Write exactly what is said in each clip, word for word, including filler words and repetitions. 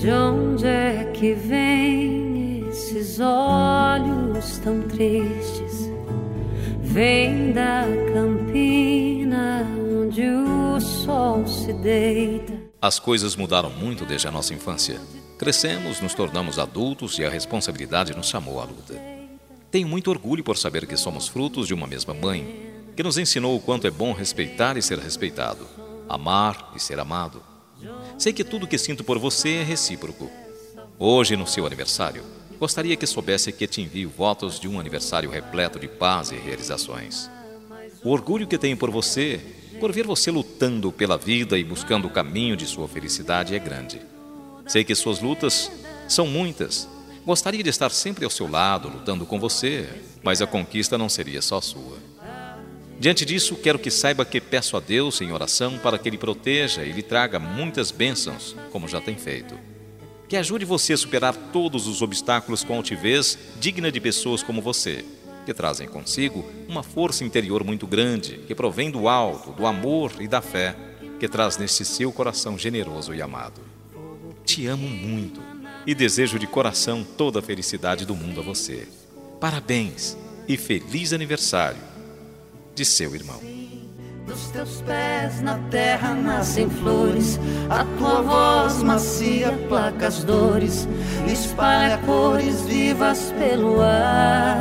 De onde é que vêm esses olhos tão tristes? Vem da campina onde o sol se deita. As coisas mudaram muito desde a nossa infância. Crescemos, nos tornamos adultos e a responsabilidade nos chamou à luta. Tenho muito orgulho por saber que somos frutos de uma mesma mãe, que nos ensinou o quanto é bom respeitar e ser respeitado, amar e ser amado. Sei que tudo que sinto por você é recíproco. Hoje, no seu aniversário, gostaria que soubesse que te envio votos de um aniversário repleto de paz e realizações. O orgulho que tenho por você, por ver você lutando pela vida e buscando o caminho de sua felicidade é grande. Sei que suas lutas são muitas. Gostaria de estar sempre ao seu lado, lutando com você, mas a conquista não seria só sua. Diante disso, quero que saiba que peço a Deus em oração para que Ele proteja e lhe traga muitas bênçãos, como já tem feito. Que ajude você a superar todos os obstáculos com altivez digna de pessoas como você, que trazem consigo uma força interior muito grande, que provém do alto, do amor e da fé, que traz neste seu coração generoso e amado. Te amo muito e desejo de coração toda a felicidade do mundo a você. Parabéns e feliz aniversário de seu irmão. Dos teus pés na terra nascem flores, a tua voz macia placa as dores, espalha cores vivas pelo ar.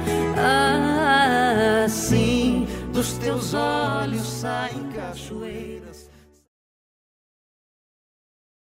Assim, dos teus olhos saem cachoeiras.